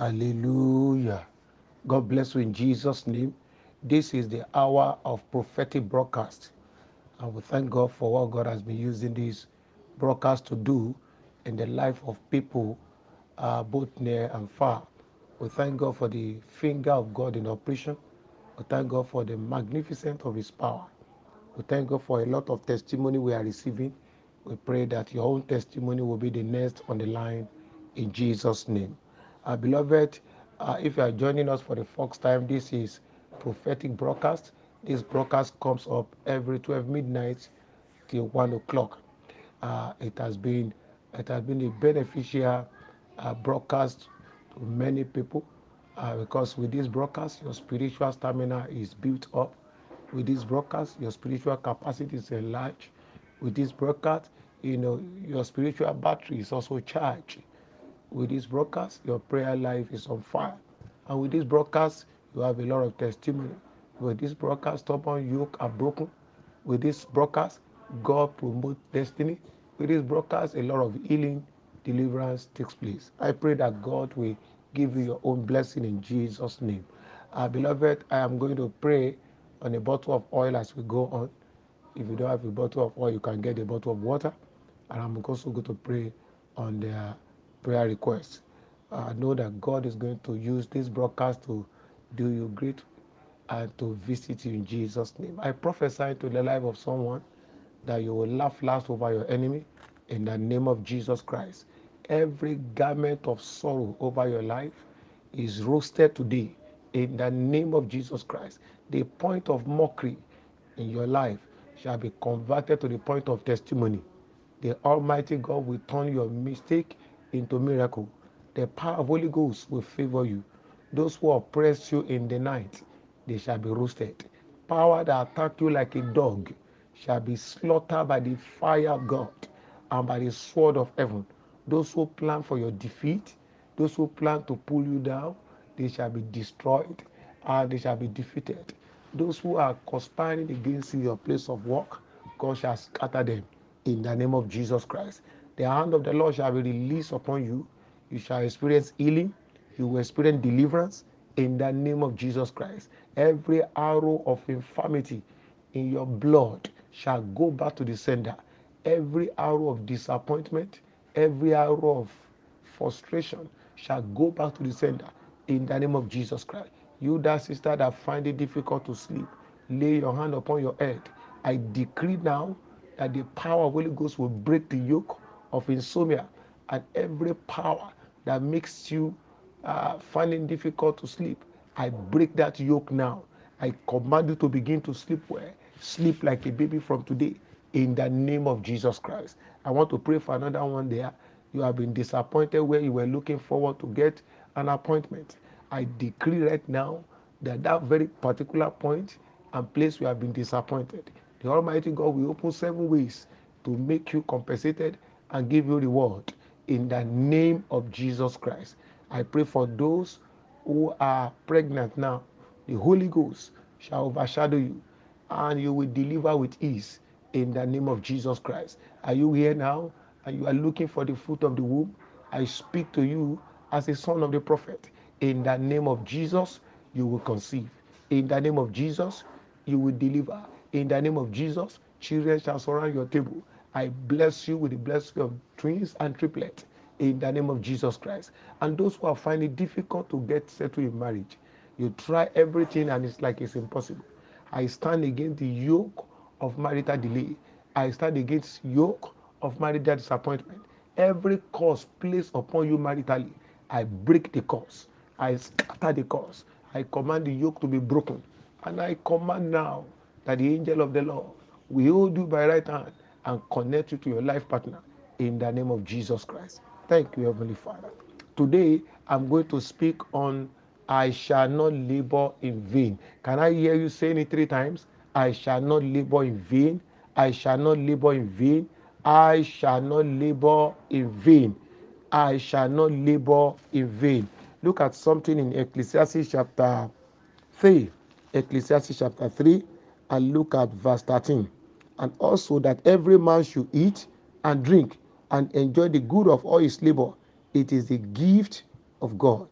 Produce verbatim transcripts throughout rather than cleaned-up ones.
Hallelujah. God bless you in Jesus' name. This is the hour of prophetic broadcast. And we thank God for what God has been using this broadcast to do in the life of people, uh, both near and far. We thank God for the finger of God in operation. We thank God for the magnificence of His power. We thank God for a lot of testimony we are receiving. We pray that your own testimony will be the next on the line in Jesus' name. Uh, beloved, uh, if you are joining us for the first time, this is prophetic broadcast. This broadcast comes up every twelve midnight till one o'clock. Uh, it has been it has been a beneficial uh, broadcast to many people uh, because with this broadcast, your spiritual stamina is built up. With this broadcast, your spiritual capacity is enlarged. With this broadcast, you know your spiritual battery is also charged. With this broadcast, your prayer life is on fire. And with this broadcast, you have a lot of testimony. With this broadcast, stubborn yoke are broken. With this broadcast, God promotes destiny. With this broadcast, a lot of healing, deliverance takes place. I pray that God will give you your own blessing in Jesus' name. Uh, beloved, I am going to pray on a bottle of oil as we go on. If you don't have a bottle of oil, you can get a bottle of water. And I'm also going to pray on their prayer requests. Uh, I know that God is going to use this broadcast to do you great and to visit you in Jesus' name. I prophesy to the life of someone that you will laugh last over your enemy in the name of Jesus Christ. Every garment of sorrow over your life is roasted today in the name of Jesus Christ. The point of mockery in your life shall be converted to the point of testimony. The Almighty God will turn your mistake into miracle. The power of Holy Ghost will favor you. Those who oppress you in the night, they shall be roasted. Power that attack you like a dog shall be slaughtered by the fire of God and by the sword of heaven. Those who plan for your defeat, those who plan to pull you down, they shall be destroyed and they shall be defeated. Those who are conspiring against your place of work, God shall scatter them in the name of Jesus Christ. The hand of the Lord shall be released upon you. You shall experience healing. You will experience deliverance in the name of Jesus Christ. Every arrow of infirmity in your blood shall go back to the sender. Every arrow of disappointment, every arrow of frustration shall go back to the sender in the name of Jesus Christ. You, that sister that find it difficult to sleep, lay your hand upon your head. I decree now that the power of Holy Ghost will break the yoke of insomnia and every power that makes you uh, finding difficult to sleep. I break that yoke now. I command you to begin to sleep well. Sleep like a baby from today in the name of Jesus Christ. I want to pray for another one there. You have been disappointed where you were looking forward to get an appointment. I decree right now that that very particular point and place you have been disappointed, the Almighty God will open seven ways to make you compensated and give you reward in the name of Jesus Christ. I pray for those who are pregnant now. The Holy Ghost shall overshadow you and you will deliver with ease in the name of Jesus Christ. Are you here now and you are looking for the fruit of the womb? I speak to you as a son of the prophet. In the name of Jesus, you will conceive. In the name of Jesus, you will deliver. In the name of Jesus, children shall surround your table. I bless you with the blessing of twins and triplets in the name of Jesus Christ. And those who are finding it difficult to get settled in marriage, you try everything and it's like it's impossible. I stand against the yoke of marital delay. I stand against yoke of marital disappointment. Every curse placed upon you maritally, I break the curse. I scatter the curse. I command the yoke to be broken. And I command now that the angel of the Lord will hold you by right hand and connect you to your life partner in the name of Jesus Christ. Thank you, Heavenly Father. Today, I'm going to speak on I shall not labor in vain. Can I hear you saying it three times? I shall not labor in vain. I shall not labor in vain. I shall not labor in vain. I shall not labor in vain. Look at something in Ecclesiastes chapter three. Ecclesiastes chapter three, and look at verse thirteen. And also that every man should eat and drink and enjoy the good of all his labor. It is the gift of God.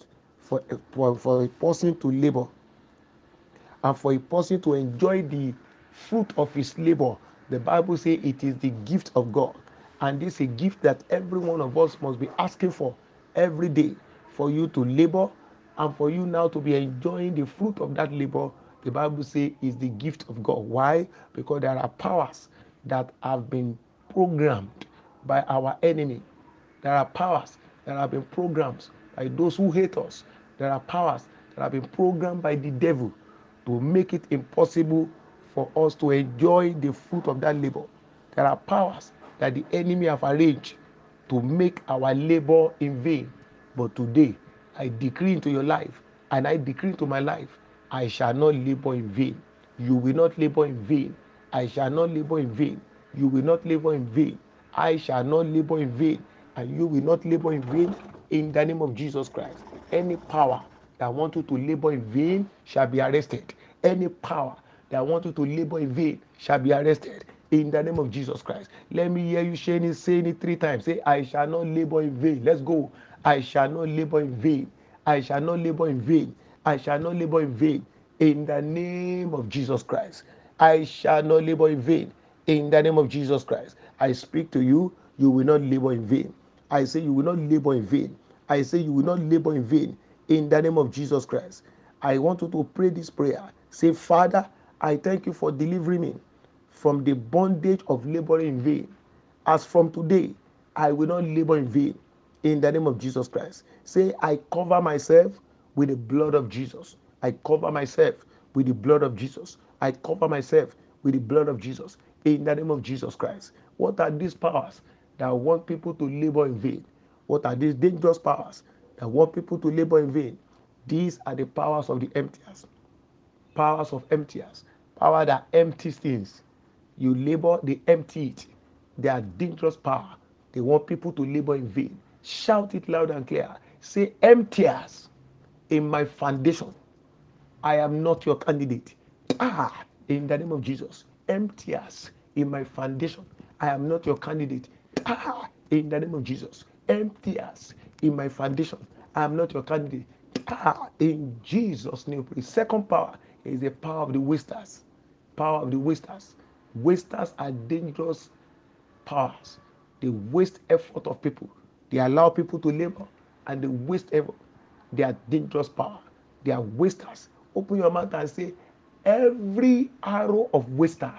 for, for, for a person to labor and for a person to enjoy the fruit of his labor. The Bible says it is the gift of God. And this is a gift that every one of us must be asking for every day, for you to labor and for you now to be enjoying the fruit of that labor. The Bible says is the gift of God. Why? Because there are powers that have been programmed by our enemy. There are powers that have been programmed by those who hate us. There are powers that have been programmed by the devil to make it impossible for us to enjoy the fruit of that labor. There are powers that the enemy have arranged to make our labor in vain. But today, I decree into your life, and I decree into my life, I shall not labor in vain. You will not labor in vain. I shall not labor in vain. You will not labor in vain. I shall not labor in vain. And you will not labor in vain in the name of Jesus Christ. Any power that want you to labor in vain shall be arrested. Any power that want you to labor in vain shall be arrested in the name of Jesus Christ. Let me hear you saying it, saying it three times. Say, I shall not labor in vain. Let's go. I shall not labor in vain. I shall not labor in vain. I shall not labor in vain in the name of Jesus Christ. I shall not labor in vain in the name of Jesus Christ. I speak to you, you will not labor in vain. I say you will not labor in vain. I say you will not labor in vain in the name of Jesus Christ. I want you to pray this prayer. Say, Father, I thank you for delivering me from the bondage of laboring in vain. As from today, I will not labor in vain in the name of Jesus Christ. Say, I cover myself with the blood of Jesus. I cover myself with the blood of Jesus. I cover myself with the blood of Jesus in the name of Jesus Christ. What are these powers that want people to labor in vain? What are these dangerous powers that want people to labor in vain? These are the powers of the emptiers. Powers of emptiers. Power that empties things. You labor, they empty it. They are dangerous power. They want people to labor in vain. Shout it loud and clear. Say, emptiers in my foundation. I am not your candidate. Ah, in the name of Jesus. Emptiers in my foundation. I am not your candidate. Ah, in the name of Jesus. Emptiers in my foundation. I am not your candidate. Ah, in Jesus' name. The second power is the power of the wasters. Power of the wasters. Wasters are dangerous powers. They waste effort of people. They allow people to labor and they waste effort. They are dangerous power. They are wasters. Open your mouth and say, every arrow of waster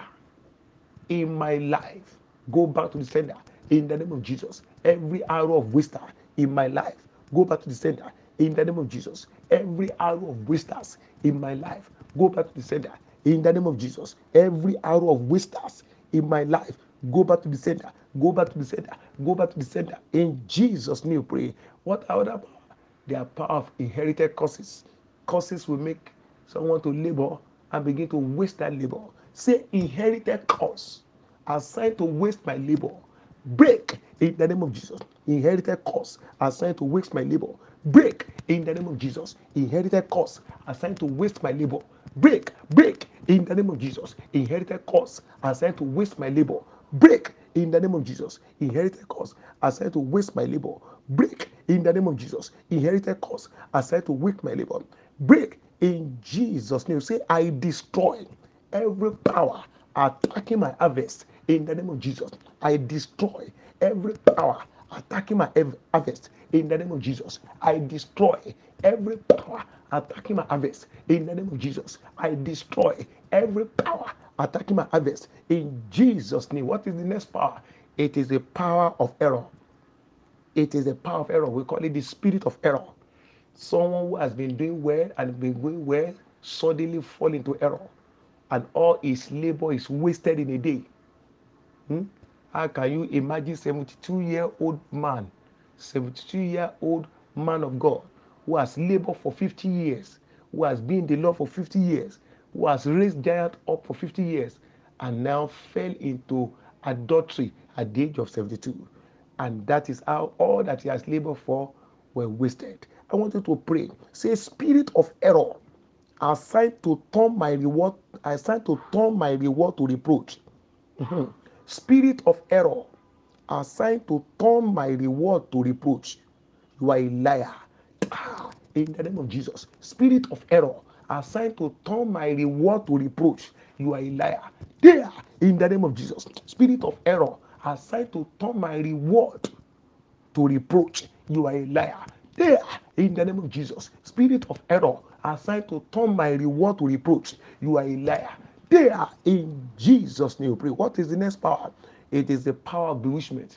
in my life, go back to the sender in the name of Jesus. Every arrow of waster in my life, go back to the sender in the name of Jesus. Every arrow of wasters in my life, go back to the sender in the name of Jesus. Every arrow of wasters in my life, go back to the center, go back to the center, go back to the center. In Jesus' name, pray. What other power? They are power of inherited curses. Curses will make someone to labor and begin to waste that labor. Say, inherited curse assigned to waste my labor. Break in the name of Jesus. Inherited curse assigned to waste my labor. Break in the name of Jesus. Inherited curse assigned to waste my labor. Break, break in the name of Jesus. Inherited curse assigned to waste my labor. Break in the name of Jesus. Inherited curse assigned to waste my labor. Break in the name of Jesus. Inherited curse assigned to waste my labor. Break in Jesus' name. Say, I destroy every power attacking my harvest in the name of Jesus. I destroy every power attacking my harvest in the name of Jesus. I destroy every power attacking my harvest in the name of Jesus. I destroy every power attacking my harvest in Jesus' name. What is the next power? It is the power of error. It is the power of error. We call it the spirit of error. Someone who has been doing well and been going well suddenly fall into error, and all his labor is wasted in a day. Hmm? How can you imagine seventy-two-year-old man, seventy-two-year-old man of God, who has labored for fifty years, who has been in the Lord for fifty years, who has raised giant up for fifty years, and now fell into adultery at the age of seventy-two? And that is how all that he has labored for were wasted. I want you to pray. Say, spirit of error, assigned to turn my reward, assigned to turn my reward to reproach. Mhm. Spirit of error, assigned to turn my reward to reproach. You are a liar. Ah, in the name of Jesus. Spirit of error assigned to turn my reward to reproach, you are a liar. There, in the name of Jesus. Spirit of error assigned to turn my reward to reproach, you are a liar. There, in the name of Jesus. Spirit of error assigned to turn my reward to reproach, you are a liar. There, in Jesus' name we pray. What is the next power? It is the power of bewitchment.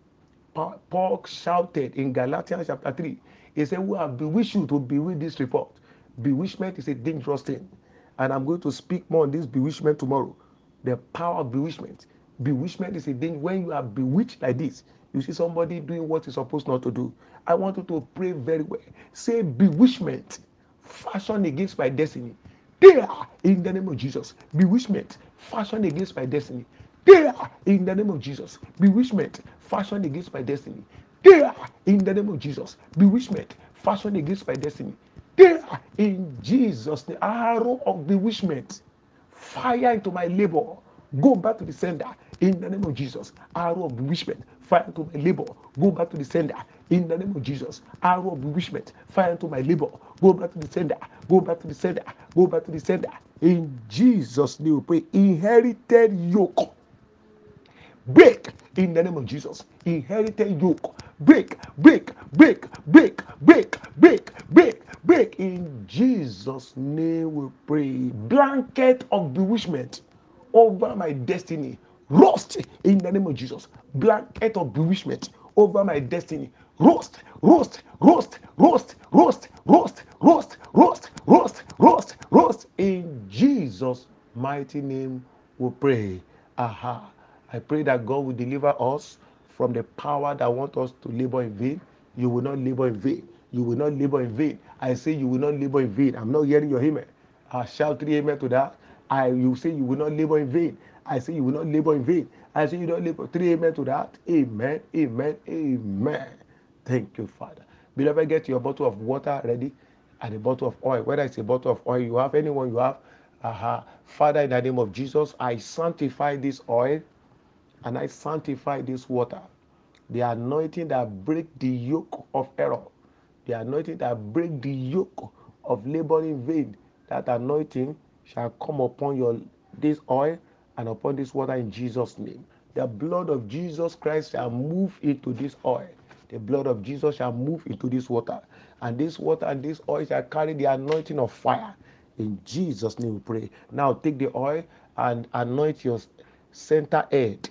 Paul shouted in Galatians chapter three. He said, "We have bewitched you to bewitch this report." Bewitchment is a dangerous thing. And I'm going to speak more on this bewitchment tomorrow. The power of bewitchment. Bewitchment is a danger. When you are bewitched like this, you see somebody doing what he's supposed not to do. I want you to pray very well. Say, bewitchment, fashion against my destiny. They are in the name of Jesus. Bewitchment, fashion against my destiny. They are in the name of Jesus. Bewitchment, fashion against my destiny. They are in the name of Jesus. Bewitchment, fashion against my destiny. They are in Jesus' name. Arrow of bewitchment, fire into my labor. Go back to the sender in the name of Jesus. Arrow of bewitchment, fire into my labor. Go back to the sender in the name of Jesus. Arrow of bewitchment, fire into my labor. Go back to the sender. Go back to the sender. Go back to the sender. In Jesus' name we pray. Inherited yoke, break in the name of Jesus. Inherited yoke, break, break, break, break, break, break, break, break. In Jesus' name we pray. Blanket of bewitchment over my destiny, rust in the name of Jesus. Blanket of bewitchment over my destiny, rust, rust, rust, rust, rust, rust, rust, rust, rust, rust, rust. In Jesus' mighty name we pray. Aha. I pray that God will deliver us from the power that wants us to labor in vain. You will not labor in vain. You will not labor in vain. I say you will not labor in vain. I'm not hearing your amen. I shout three amen to that. I you say you will not labor in vain. I say you will not labor in vain. I say you don't labor. Three amen to that. Amen. Amen. Amen. Thank you, Father. Beloved, get your bottle of water ready and a bottle of oil. Whether it's a bottle of oil you have, anyone you have. Uh-huh. Father, in the name of Jesus, I sanctify this oil and I sanctify this water. The anointing that break the yoke of error. The anointing that break the yoke of laboring in vain. That anointing shall come upon your this oil and upon this water in Jesus' name. The blood of Jesus Christ shall move into this oil. The blood of Jesus shall move into this water. And this water and this oil shall carry the anointing of fire. In Jesus' name we pray. Now take the oil and anoint your center head.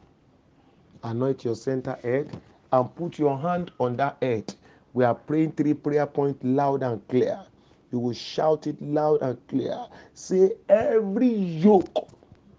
Anoint your center head and put your hand on that head. We are praying three prayer points loud and clear. You will shout it loud and clear. Say, every yoke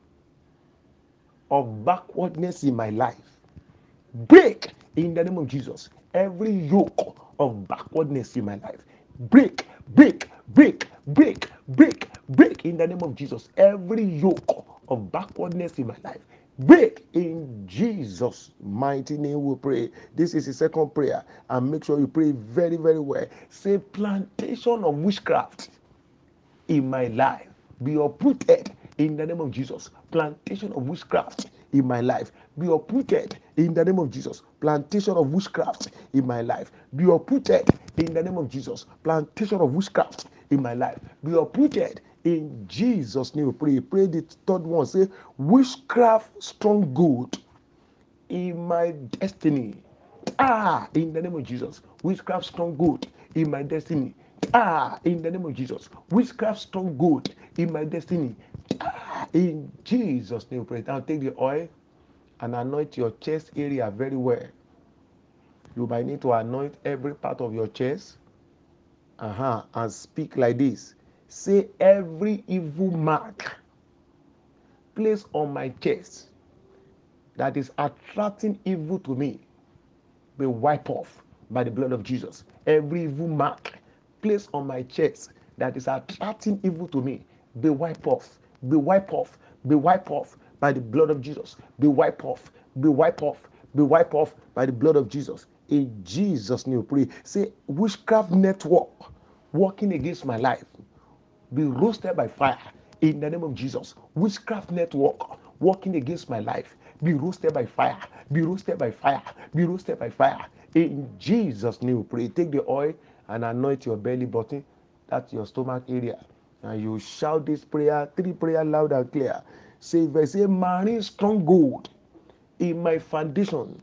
of backwardness in my life, break in the name of Jesus. Every yoke of backwardness in my life, break, break, break, break, break, break in the name of Jesus. Every yoke of backwardness in my life, break in Jesus' mighty name we pray. This is the second prayer, and make sure you pray very, very well. Say, plantation of witchcraft in my life be uprooted in the name of Jesus. Plantation of witchcraft in my life be uprooted in the name of Jesus. Plantation of witchcraft in my life be uprooted in the name of Jesus. Plantation of witchcraft in my life be uprooted in Jesus' name. Pray. Pray the third one. Say, witchcraft stronghold in my destiny. Ah, in the name of Jesus. Witchcraft stronghold in my destiny. Ah, in the name of Jesus. Witchcraft stronghold in my destiny. Ah, in Jesus' name. Pray. Now take the oil and anoint your chest area very well. You might need to anoint every part of your chest. Uh-huh. And speak like this. Say, every evil mark placed on my chest that is attracting evil to me be wiped off by the blood of Jesus. Every evil mark placed on my chest that is attracting evil to me be wiped off, be wiped off, be wiped off by the blood of Jesus. Be wiped off, be wiped off, be wiped off by the blood of Jesus. In Jesus' name, pray. Say, witchcraft network working against my life be roasted by fire in the name of Jesus. Witchcraft network working against my life be roasted by fire, be roasted by fire, be roasted by fire. In Jesus' name, pray. Take the oil and anoint your belly button, that's your stomach area. And you shout this prayer, three prayer loud and clear. Say, if I say, marine stronghold in my foundation,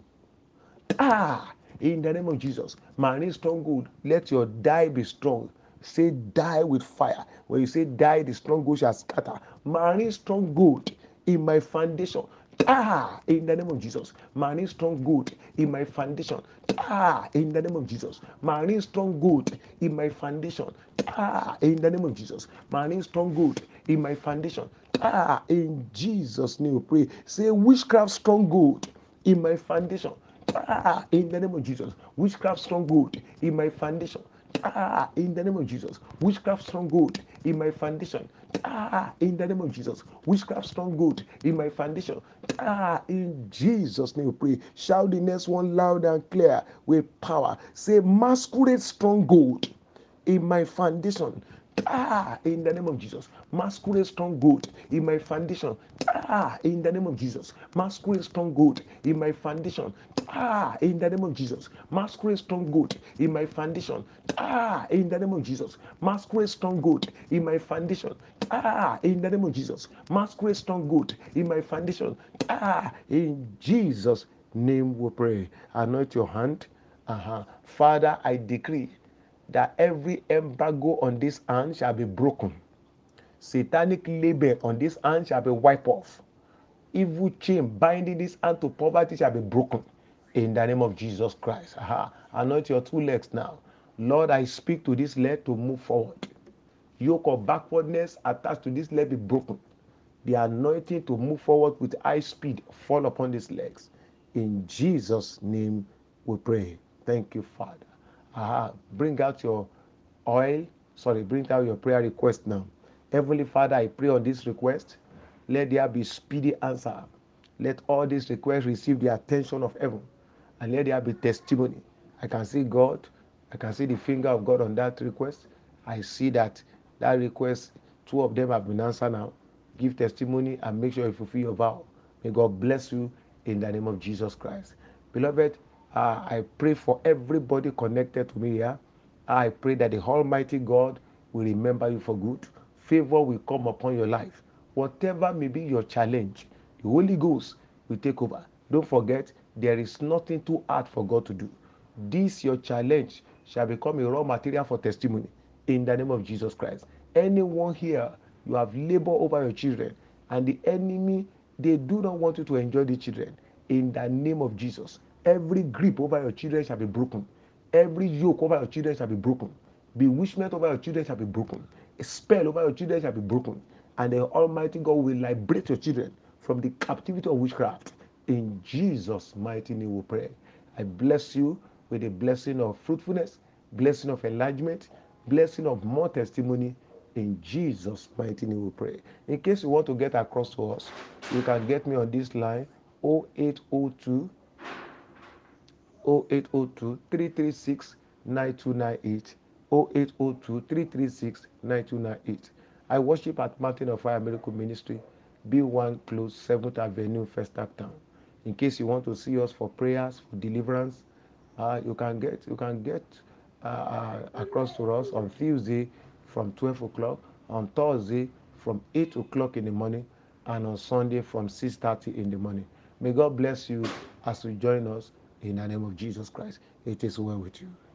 ah, in the name of Jesus, marine stronghold, let your die be strong. Say die with fire. When you say die, the stronghold shall scatter. Marine stronghold in my foundation. Ah, in the name of Jesus. Marine stronghold in my foundation. Ah, in the name of Jesus. Marine stronghold in my foundation. Ah, in the name of Jesus. Marine stronghold in my foundation. Ah, in Jesus' name we pray. Say witchcraft stronghold in my foundation. Ah, in the name of Jesus. Witchcraft stronghold in my foundation. Ah, in the name of Jesus. Witchcraft stronghold in my foundation. Ah, in the name of Jesus. Witchcraft stronghold in my foundation. Ah, in Jesus' name we pray. Shout the next one loud and clear with power. Say masquerade stronghold in my foundation. Ah, in the name of Jesus. Masquerade stronghold in my foundation. Ah, in the name of Jesus. Masquerade stronghold in my foundation. Ah, in the name of Jesus. Masquerade stronghold in my foundation. Ah, in the name of Jesus. Masquerade stronghold in my foundation. Ah, in the name of Jesus. Masquerade stronghold in my foundation. Ah, in Jesus' name we pray. Anoint your hand. Uh-huh. Father, I decree that every embargo on this hand shall be broken. Satanic labor on this hand shall be wiped off. Evil chain binding this hand to poverty shall be broken. In the name of Jesus Christ. Aha. Anoint your two legs now. Lord, I speak to this leg to move forward. Yoke of backwardness attached to this leg be broken. The anointing to move forward with high speed fall upon these legs. In Jesus' name we pray. Thank you, Father. Aha. Bring out your oil. Sorry, bring out your prayer request now. Heavenly Father, I pray on this request. Let there be speedy answer. Let all these requests receive the attention of heaven. And let there be testimony. I can see God. I can see the finger of God on that request. I see that that request, two of them have been answered now. Give testimony and make sure you fulfill your vow. May God bless you in the name of Jesus Christ. Beloved, uh, I pray for everybody connected to me here. I pray that the Almighty God will remember you for good. Favor will come upon your life. Whatever may be your challenge, the Holy Ghost will take over. Don't forget, there is nothing too hard for God to do. This your challenge shall become a raw material for testimony in the name of Jesus Christ. Anyone here, you have labor over your children, and the enemy, they do not want you to enjoy the children. In the name of Jesus, every grip over your children shall be broken. Every yoke over your children shall be broken. Bewitchment over your children shall be broken. A spell over your children shall be broken. And the Almighty God will liberate your children from the captivity of witchcraft. In Jesus' mighty name we pray. I bless you with the blessing of fruitfulness, blessing of enlargement, blessing of more testimony. In Jesus' mighty name we pray. In case you want to get across to us, you can get me on this line oh eight oh two oh eight oh two, three three six, nine two nine eight oh eight oh two, three three six, nine two nine eight. I worship at Mountain of Fire Miracle Ministry, B one Close, seventh Avenue, First Town. In case you want to see us for prayers, for deliverance, uh, you can get you can get uh, uh, across to us on Tuesday from twelve o'clock, on Thursday from eight o'clock in the morning, and on Sunday from six thirty in the morning. May God bless you as you join us in the name of Jesus Christ. It is well with you.